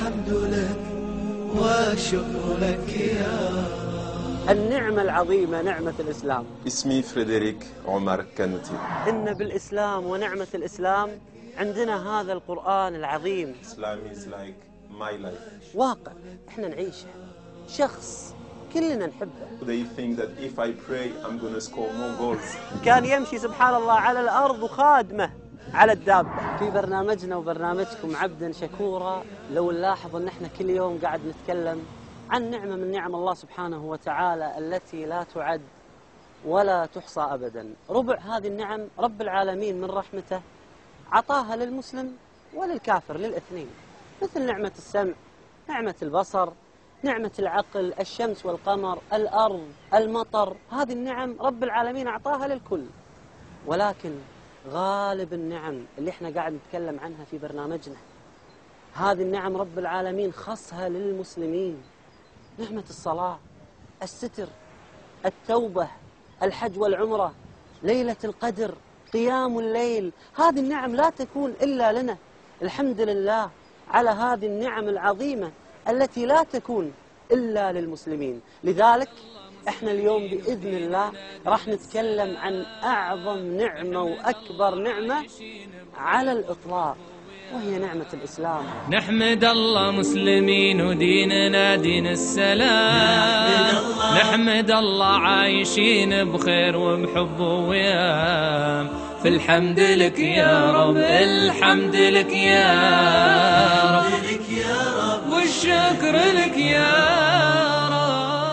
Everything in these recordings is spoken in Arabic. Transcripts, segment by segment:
الحمد لك والشكر لك يا النعمة العظيمة نعمة الإسلام. اسمي فريدريك عمر كانوتي. إن بالإسلام ونعمة الإسلام عندنا هذا القرآن العظيم. Islam is like my life. واقع إحنا نعيشه، شخص كلنا نحبه. They think that if I pray I'm gonna score more goals. كان يمشي سبحان الله على الأرض وخادمه على الدابة. في برنامجنا وبرنامجكم عبدا شكورا لو نلاحظ أن احنا كل يوم قاعد نتكلم عن نعمة من نعم الله سبحانه وتعالى التي لا تعد ولا تحصى أبدا. ربع هذه النعم رب العالمين من رحمته عطاها للمسلم وللكافر، للاثنين، مثل نعمة السمع، نعمة البصر، نعمة العقل، الشمس والقمر، الأرض، المطر. هذه النعم رب العالمين أعطاها للكل، ولكن غالب النعم اللي احنا قاعد نتكلم عنها في برنامجنا هذه النعم رب العالمين خصها للمسلمين. نعمة الصلاة، الستر، التوبة، الحج والعمرة، ليلة القدر، قيام الليل. هذه النعم لا تكون إلا لنا. الحمد لله على هذه النعم العظيمة التي لا تكون إلا للمسلمين. لذلك احنا اليوم بإذن الله راح نتكلم عن أعظم نعمة وأكبر نعمة على الإطلاق، وهي نعمة الإسلام. نحمد الله مسلمين وديننا دين السلام، نحمد الله عايشين بخير وبحب ووئام. في الحمد لك يا رب، الحمد لك يا رب، والشكر لك يا رب.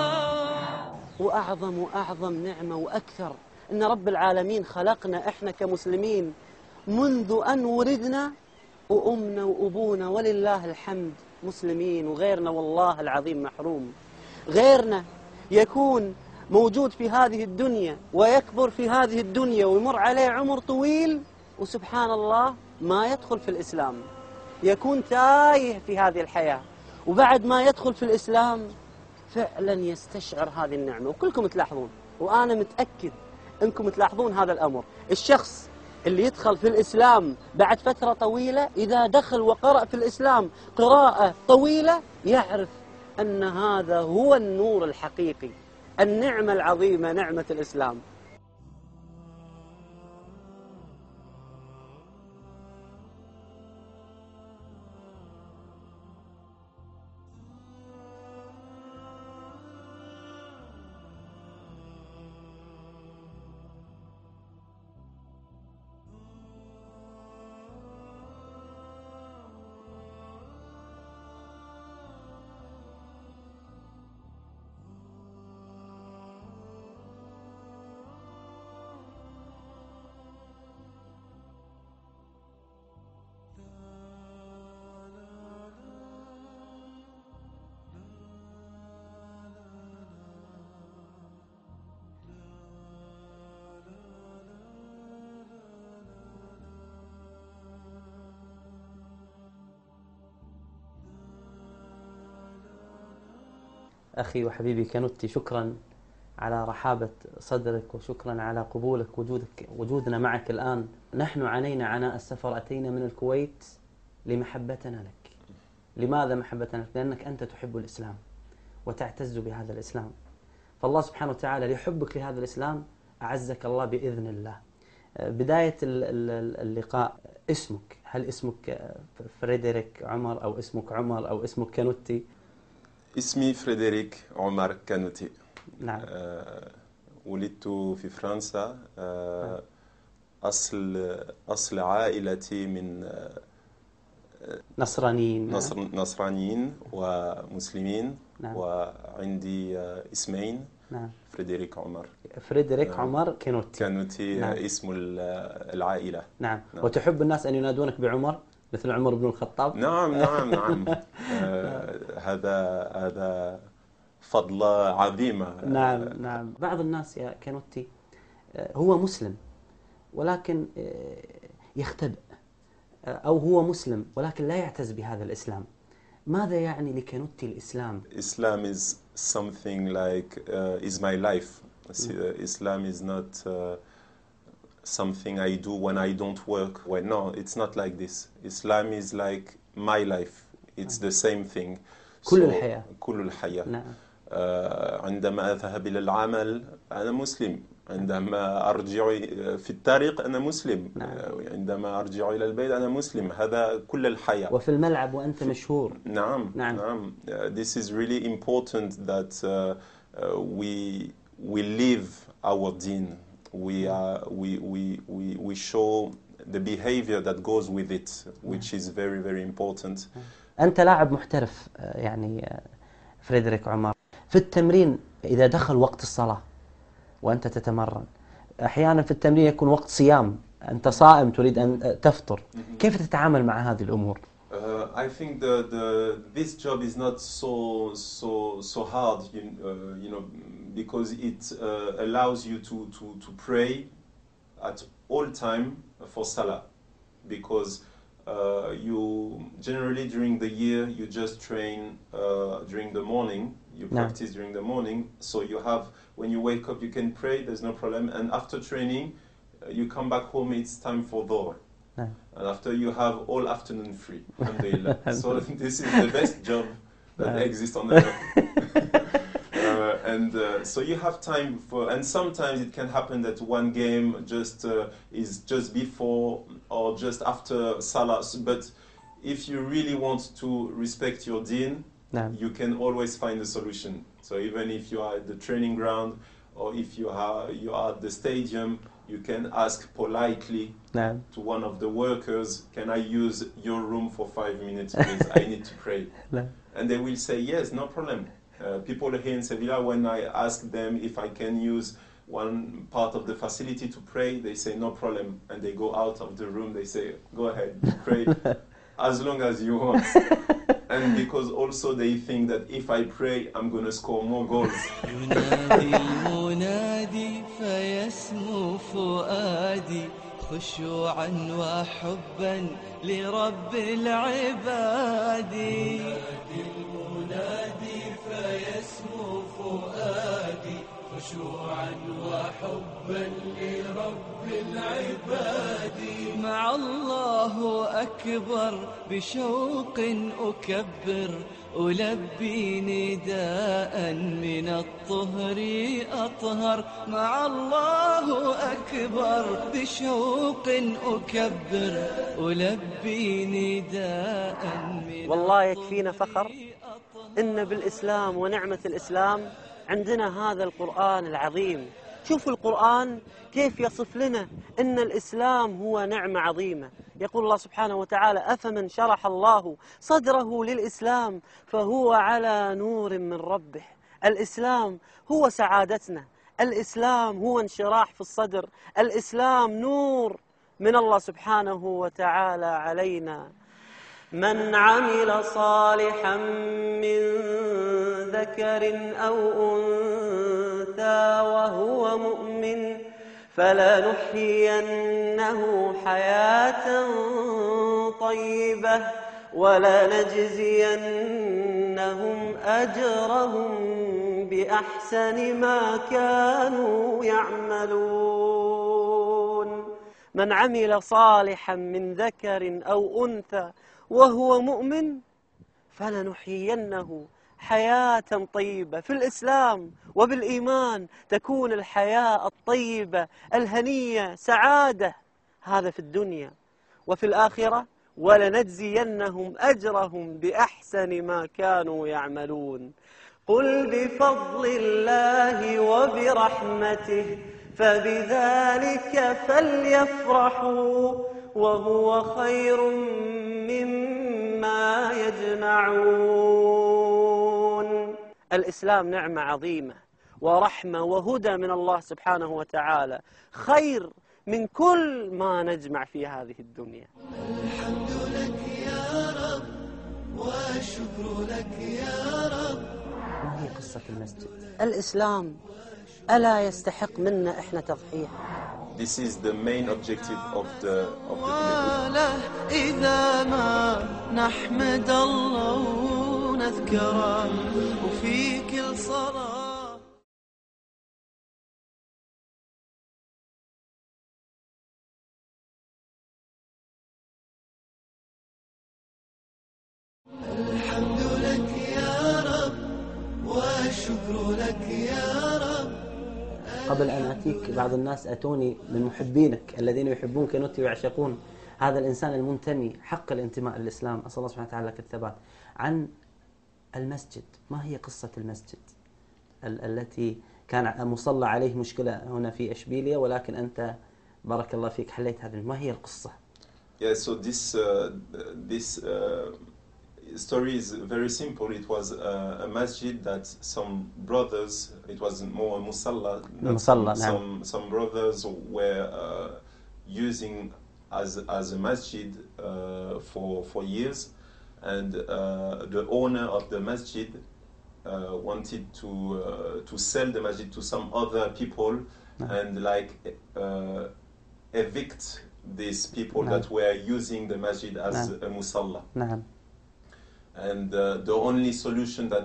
وأعظم نعمة وأكثر أن رب العالمين خلقنا إحنا كمسلمين منذ أن ولدنا، وأمنا وأبونا ولله الحمد مسلمين، وغيرنا والله العظيم محروم. غيرنا يكون موجود في هذه الدنيا ويكبر في هذه الدنيا ويمر عليه عمر طويل وسبحان الله ما يدخل في الإسلام، يكون تايه في هذه الحياة، وبعد ما يدخل في الإسلام فعلا يستشعر هذه النعمة. وكلكم تلاحظون، وأنا متأكد أنكم تلاحظون هذا الأمر. الشخص اللي يدخل في الإسلام بعد فترة طويلة، إذا دخل وقرأ في الإسلام قراءة طويلة يعرف أن هذا هو النور الحقيقي، النعمة العظيمة نعمة الإسلام. أخي وحبيبي كانوتي، شكرا على رحابة صدرك، وشكرا على قبولك وجودنا معك الآن. نحن عانينا عناء السفر، أتينا من الكويت لمحبتنا لك. لماذا محبتنا لك؟ لأنك أنت تحب الإسلام وتعتز بهذا الإسلام، فالله سبحانه وتعالى لحبك لهذا الإسلام أعزك الله بإذن الله. بداية اللقاء، اسمك، هل اسمك فريدريك عمر أو اسمك عمر أو اسمك كانوتي؟ اسمي فريدريك عمر كانوتي. نعم. ولدت في فرنسا. أصل عائلتي من نصرانيين ومسلمين. نعم. وعندي اسمين. نعم. فريدريك عمر. فريدريك عمر كانوتي. كانوتي. نعم. اسم العائلة. نعم. وتحب الناس أن ينادونك بعمر مثل عمر بن الخطاب؟ نعم نعم نعم. هذا فضل عظيمة. نعم نعم. بعض الناس يا كانوتي هو مسلم ولكن يختبئ، أو هو مسلم ولكن لا يعتز بهذا الإسلام. ماذا يعني لكانوتي الإسلام؟ Islam is something like is my life. Islam is not something I do when I don't work. Well, no, it's not like this. Islam is like my life. it's the same thing. كل الحياة. كل الحياة. نعم. عندما أذهب إلى العمل أنا مسلم، عندما أرجع في الطريق أنا مسلم، نعم. عندما أرجع إلى البيت أنا مسلم، هذا كل الحياة. وفي الملعب وأنت مشهور. نعم. نعم. نعم. This is really important that we live our deen. We show the behavior that goes with it, which is very, very important. أنت لاعب محترف يعني فريدريك عمر. في التمرين إذا دخل وقت الصلاة وأنت تتمرن، أحيانا في التمرين يكون وقت صيام، أنت صائم تريد أن تفطر، كيف تتعامل مع هذه الأمور؟ I think this job is not so hard, you know, because it allows you to pray at all time for Salah, because you generally during the year you just train during the morning, you practice during the morning, so you have, when you wake up you can pray, there's no problem, and after training you come back home, it's time for Dhuhr. And after you have all afternoon free, alhamdulillah. So this is the best job that exists on earth. So you have time for, and sometimes it can happen that one game just is just before or just after Salah. But if you really want to respect your deen, you can always find a solution. So even if you are at the training ground or if you are at the stadium, you can ask politely to one of the workers, can I use your room for 5 minutes, please? I need to pray. And they will say, yes, no problem. People here in Sevilla, when I ask them if I can use one part of the facility to pray, they say, no problem. And they go out of the room, they say, go ahead, pray as long as you want. And because also they think that if I pray, I'm going to score more goals. ينادي المنادي فيسمو فؤادي خشوعا وحبا لرب العباد. ينادي المنادي فيسمو فؤادي خشوعا وحبا لرب العباد. مع الله أكبر بشوق أكبر ألبي نداء من الطهر أطهر. مع الله أكبر بشوق أكبر ألبي نداء من والله يكفينا فخر إن بالإسلام ونعمة الإسلام عندنا هذا القرآن العظيم. شوفوا القرآن كيف يصف لنا إن الإسلام هو نعمة عظيمة. يقول الله سبحانه وتعالى أفمن شرح الله صدره للإسلام فهو على نور من ربه. الإسلام هو سعادتنا، الإسلام هو انشراح في الصدر، الإسلام نور من الله سبحانه وتعالى علينا. من عمل صالحا من ذكر أو أنثى وهو مؤمن فلنحيينه حياة طيبة ولنجزينهم أجرهم بأحسن ما كانوا يعملون. من عمل صالحا من ذكر أو أنثى وهو مؤمن فلنحيينه حياة طيبة. في الإسلام وبالإيمان تكون الحياة الطيبة الهنية سعادة، هذا في الدنيا. وفي الآخرة ولنجزينهم أجرهم بأحسن ما كانوا يعملون. قل بفضل الله وبرحمته فبذلك فليفرحوا وهو خير مما يجمعون. الإسلام نعمة عظيمة ورحمة وهدى من الله سبحانه وتعالى، خير من كل ما نجمع في هذه الدنيا. الحمد لك يا رب والشكر لك يا رب. ما هي قصة المسجد؟ الإسلام ألا يستحق منا إحنا تضحية؟ This is the main objective of the إذا ما نحمد الله ونذكره وفي كل صلاة. الحمد لك يا رب والشكر لك يا رب. قبل أن أتيك، بعض الناس أتوني من محبينك الذين يحبونك أنت ويعشقون هذا الإنسان المنتمي حق الانتماء للإسلام، أسأل الله سبحانه وتعالى لك الثبات، عن المسجد. ما هي قصة المسجد التي كان مصلى عليه مشكلة هنا في إشبيلية، ولكن أنت بارك الله فيك حليت هذه؟ ما هي القصة؟ Yeah, so this story is very simple. It was a masjid that some brothers, it was more a musalla, some brothers were using as a masjid for years, and the owner of the masjid wanted to sell the masjid to some other people and like evict these people that were using the masjid as a musalla. And the only solution that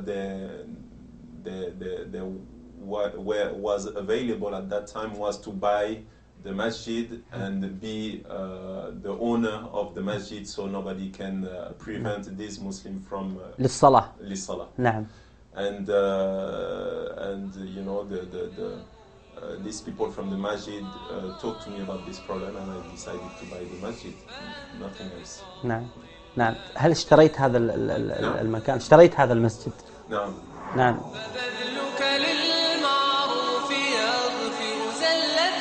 there was available at that time was to buy the masjid and be the owner of the masjid, so nobody can prevent these Muslims from للصلاة. نعم. And you know these people from the masjid talked to me about this problem, and I decided to buy the masjid. Nothing else. نعم. نعم. هل اشتريت هذا المكان؟ اشتريت هذا المسجد؟ نعم. نعم. فبذلك للمعروف يغفر زلة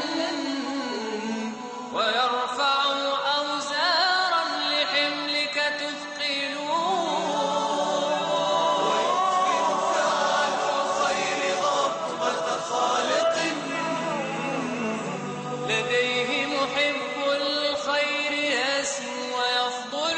ويرفع أوزارا لحملك تثقل ويكفر فعل الخير ضربة خالق لديه محب الخير يسمو ويفضل.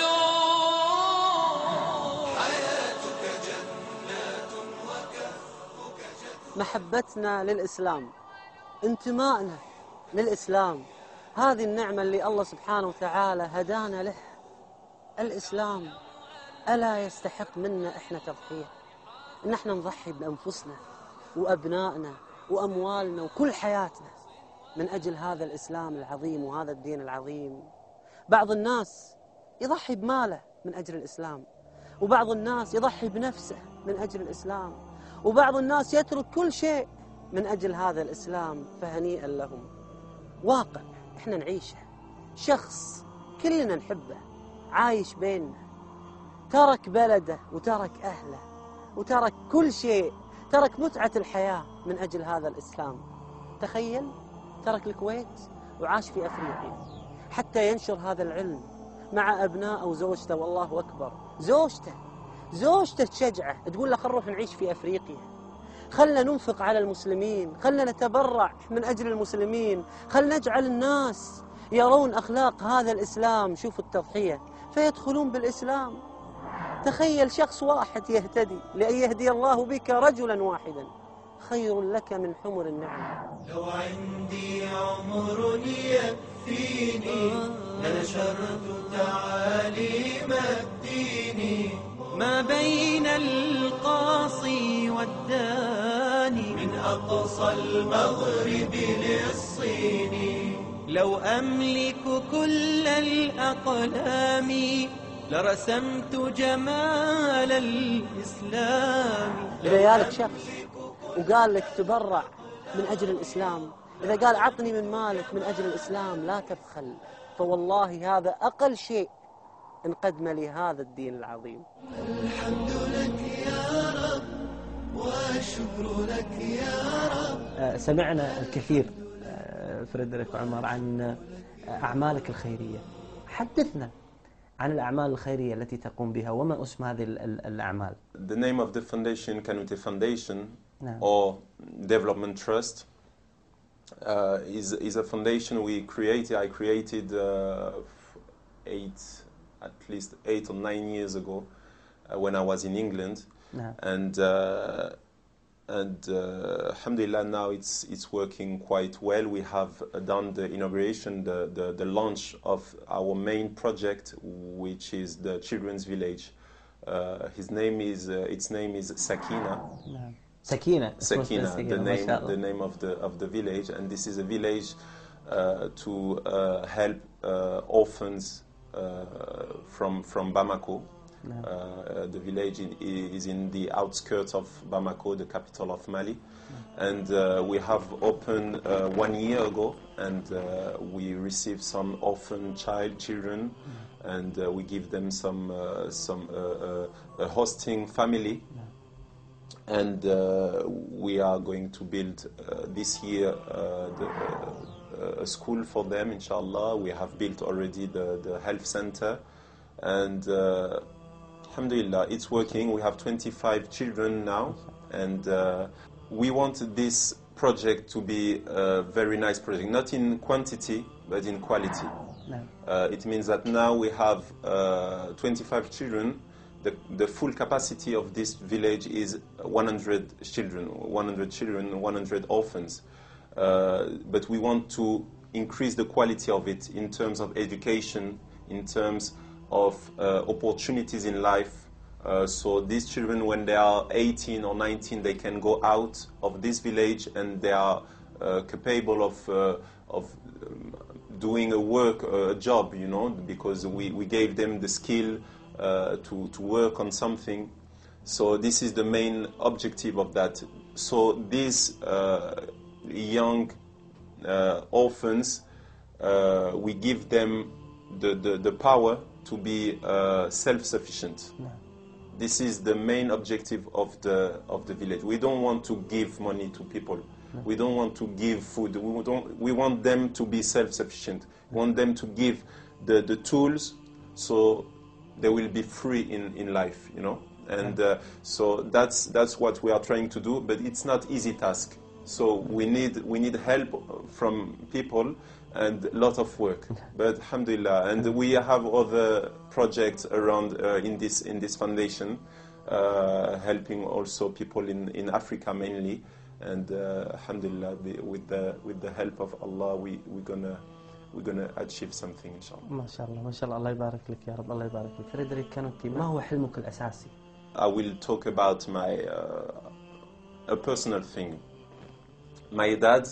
محبتنا للإسلام، انتمائنا للإسلام، هذه النعمة اللي الله سبحانه وتعالى هدانا له. الإسلام ألا يستحق منا إحنا تضحية؟ إن إحنا نضحي بأنفسنا وأبنائنا وأموالنا وكل حياتنا من أجل هذا الإسلام العظيم وهذا الدين العظيم. بعض الناس يضحي بماله من أجل الإسلام، وبعض الناس يضحي بنفسه من أجل الإسلام، وبعض الناس يترك كل شيء من أجل هذا الإسلام، فهنيئا لهم. واقع إحنا نعيشه، شخص كلنا نحبه عايش بيننا، ترك بلده وترك أهله وترك كل شيء، ترك متعة الحياة من أجل هذا الإسلام. تخيل، ترك الكويت وعاش في أفريقيا حتى ينشر هذا العلم مع أبنائه وزوجته. والله أكبر، زوجته تشجعه، تقول له خل نروح نعيش في أفريقيا، خلنا ننفق على المسلمين، خلنا نتبرع من أجل المسلمين، خلنا نجعل الناس يرون أخلاق هذا الإسلام. شوف التضحية، فيدخلون بالإسلام. تخيل شخص واحد يهتدي، لأن يهدي الله بك رجلا واحدا خير لك من حمر النعم. لو عندي عمر يكفيني لنشرت تعاليم الدين ما بين القاصي والداني من أقصى المغرب للصين. لو أملك كل الأقلام لرسمت جمال الإسلام. إذا جالك شخص وقال لك تبرع من أجل الإسلام، إذا قال أعطني من مالك من أجل الإسلام، لا تبخل، فوالله هذا أقل شيء نقدم لهذا الدين العظيم. الحمد لك يا رب والشكر لك يا رب. سمعنا الكثير فريدريك وعمر عن أعمالك الخيرية. حدثنا عن الأعمال الخيرية التي تقوم بها، وما اسم هذه الأعمال؟ The name of the foundation, Kanute Foundation or Development Trust, is a foundation we created. I created at least 8 or 9 years ago when I was in England, and alhamdulillah now it's working quite well. We have done the inauguration, the launch of our main project, which is the Children's Village. Its name is Sakina. Sakina, the name of the village, and this is a village to help orphans from Bamako, The village is in the outskirts of Bamako, the capital of Mali. And we have opened 1 year ago, and we received some orphan children, and we give them some a hosting family. And we are going to build this year a school for them, inshallah. We have built already the health center, and alhamdulillah, it's working. We have 25 children now, and we want this project to be a very nice project, not in quantity, but in quality. It means that now we have 25 children. The full capacity of this village is 100 children, 100 orphans. But we want to increase the quality of it in terms of education, in terms of opportunities in life. So these children, when they are 18 or 19, they can go out of this village, and they are capable of doing a job, you know, because we gave them the skill to work on something. So this is the main objective of that. So these young orphans, we give them the power to be self-sufficient. This is the main objective of the village. We don't want to give money to people. We don't want to give food. We want them to be self-sufficient. We want them to give the tools so they will be free in life, you know. And so that's what we are trying to do. But it's not easy task. So we need help from people and a lot of work. But alhamdulillah, and we have other projects around in this foundation, helping also people in Africa mainly. And alhamdulillah, with the help of Allah, we're gonna achieve something inshallah. ما شاء الله ما شاء الله. الله يبارك لك يا رب. الله يبارك لك. فريدريك كانوتي، ما هو حلمك الأساسي؟ I will talk about my a personal thing. My dad,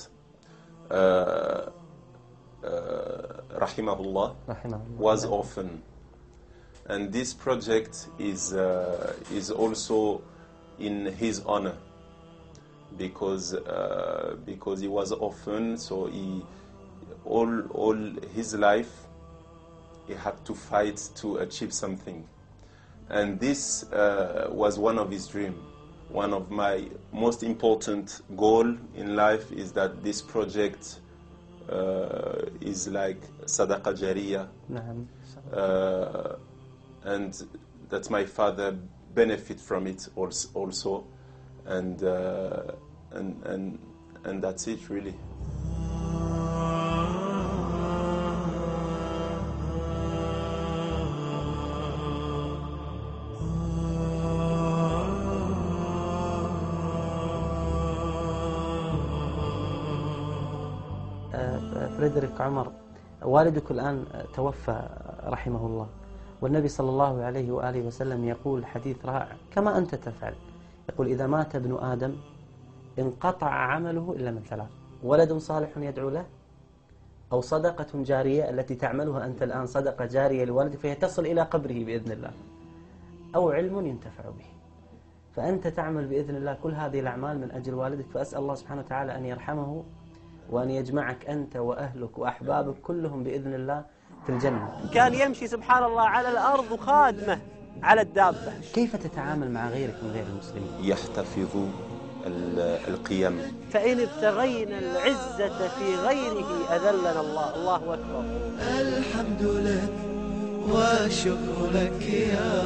rahimahullah, was orphan, and this project is also in his honor, because he was orphan. So all his life he had to fight to achieve something, and this was one of his dreams. One of my most important goal in life is that this project is like Sadaqa Jariyah, and that my father benefit from it also, and that's it really. فريدريك عمر، والدك الآن توفى رحمه الله، والنبي صلى الله عليه وآله وسلم يقول حديث رائع كما أنت تفعل. يقول: إذا مات ابن آدم انقطع عمله إلا من ثلاث: ولد صالح يدعو له، أو صدقة جارية التي تعملها أنت الآن صدقة جارية لوالدك فهي تصل إلى قبره بإذن الله، أو علم ينتفع به. فأنت تعمل بإذن الله كل هذه الأعمال من أجل والدك، فأسأل الله سبحانه وتعالى أن يرحمه وأن يجمعك أنت وأهلك وأحبابك كلهم بإذن الله في الجنة. كان يمشي سبحان الله على الأرض خادمة على الدابة. كيف تتعامل مع غيرك من غير المسلمين؟ يحتفظ القيم. فإن ابتغينا العزة في غيره أذلنا الله. الله أكبر. الحمد لك والشكر لك يا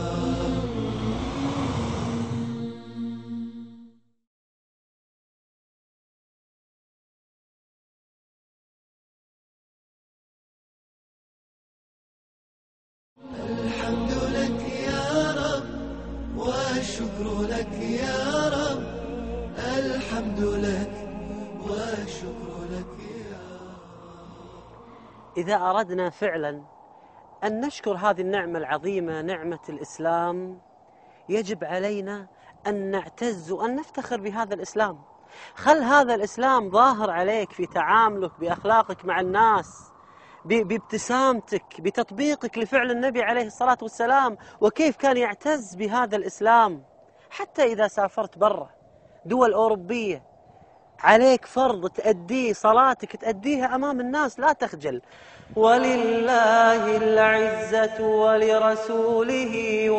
الحمد لك يا رب والشكر لك يا رب. الحمد لك والشكر لك يا رب. إذا أردنا فعلا أن نشكر هذه النعمة العظيمة، نعمة الإسلام، يجب علينا أن نعتز وأن نفتخر بهذا الإسلام. خل هذا الإسلام ظاهر عليك في تعاملك بأخلاقك مع الناس، بابتسامتك، بتطبيقك لفعل النبي عليه الصلاة والسلام، وكيف كان يعتز بهذا الإسلام. حتى إذا سافرت برا دول أوروبية عليك فرض تأديه، صلاتك تأديها أمام الناس لا تخجل. ولله العزة ولرسوله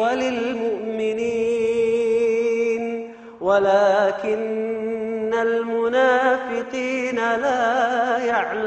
وللمؤمنين ولكن المنافقين لا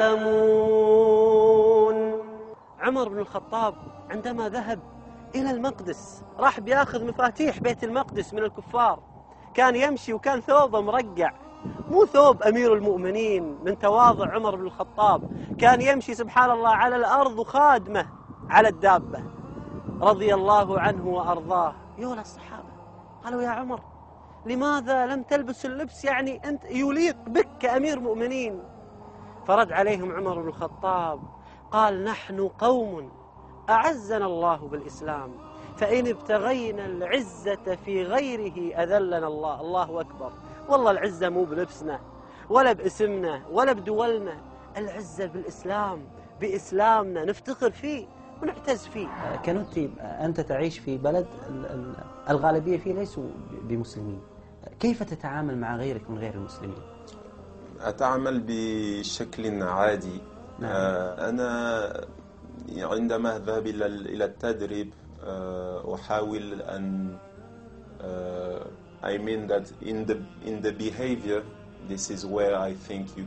يعلمون. عمر بن الخطاب عندما ذهب إلى المقدس راح بياخذ مفاتيح بيت المقدس من الكفار، كان يمشي وكان ثوبه مرقع، مو ثوب أمير المؤمنين، من تواضع عمر بن الخطاب كان يمشي سبحان الله على الأرض وخادمه على الدابة رضي الله عنه وأرضاه. يولى الصحابة قالوا يا عمر لماذا لم تلبس اللبس يعني أنت يليق بك كأمير مؤمنين؟ فرد عليهم عمر بن الخطاب قال نحن قوم أعزنا الله بالإسلام، فإن ابتغينا العزة في غيره أذلنا الله. الله أكبر. والله العزة مو بلبسنا ولا باسمنا ولا بدولنا، العزة بالإسلام، بإسلامنا نفتخر فيه ونعتز فيه. كنوتي، أنت تعيش في بلد الغالبية فيه ليسوا بمسلمين، كيف تتعامل مع غيرك من غير المسلمين؟ أتعامل بشكل عادي. نعم. أنا عندما أذهب إلى التدريب أحاول أن I mean that in the behavior, this is where I think you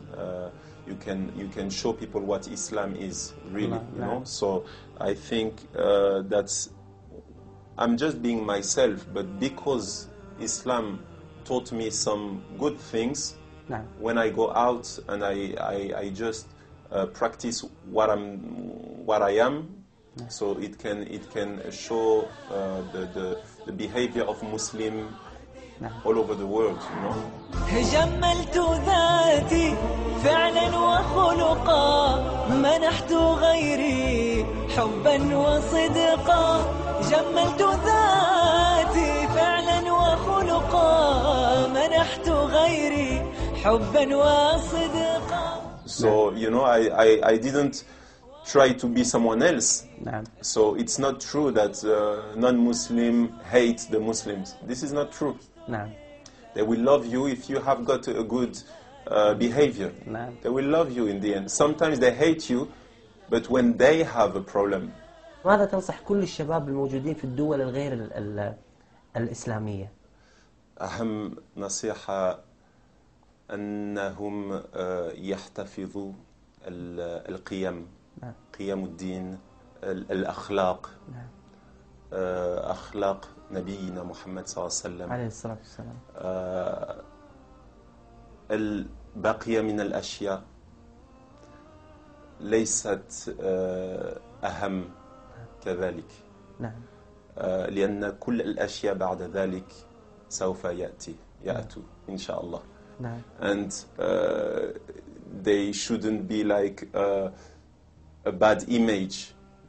can show people what Islam is really, you know. So I think that's I'm just being myself, but because Islam taught me some good things, when I go out and I just practice what I am, so it can show the behavior of Muslim all over the world, you know. جملت ذاتي فعلا وخلقا، منحت غيري حبا وصدقا. جملت ذاتي فعلا وخلقا، منحت غيري حبا وصدقا. So, you know, I didn't try to be someone else. So it's not true that non-Muslim hate the Muslims. This is not true. They will love you if you have got a good behavior. They will love you in the end. Sometimes they hate you, but when they have a problem. ماذا تنصح كل الشباب الموجودين في الدول الغير الإسلامية؟ أهم نصيحة أنهم يحتفظوا القيم، قيم الدين، الأخلاق، أخلاق نبينا محمد صلى الله عليه وسلم عليه الصلاة والسلام. البقية من الأشياء ليست أهم كذلك. لأن كل الأشياء بعد ذلك سوف يأتوا إن شاء الله. And they shouldn't be like a bad image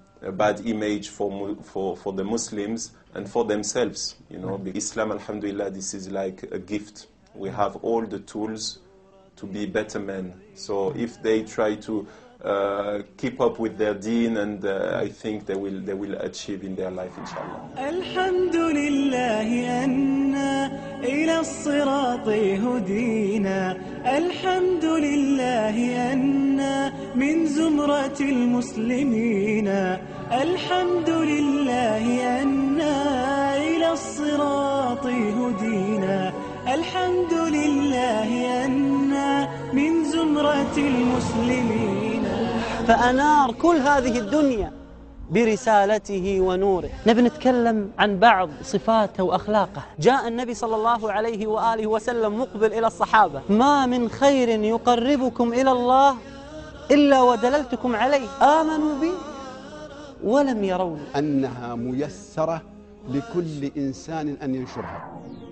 for the Muslims and for themselves, you know. Islam, alhamdulillah, this is like a gift. We have all the tools to be better men. So if they try to keep up with their deen, and I think they will achieve in their life, inshallah. Alhamdulillah anna ila as-sirati hudina. Alhamdulillah anna min zumrati al-muslimina. Alhamdulillah anna ila as-sirati hudina. Alhamdulillah anna min zumrati al-muslimina. فأنار كل هذه الدنيا برسالته ونوره. نبي نتكلم عن بعض صفاته وأخلاقه. جاء النبي صلى الله عليه وآله وسلم مقبل إلى الصحابة: ما من خير يقربكم إلى الله إلا ودللتكم عليه، آمنوا بي ولم يروني. أنها ميسرة لكل إنسان أن ينشرها.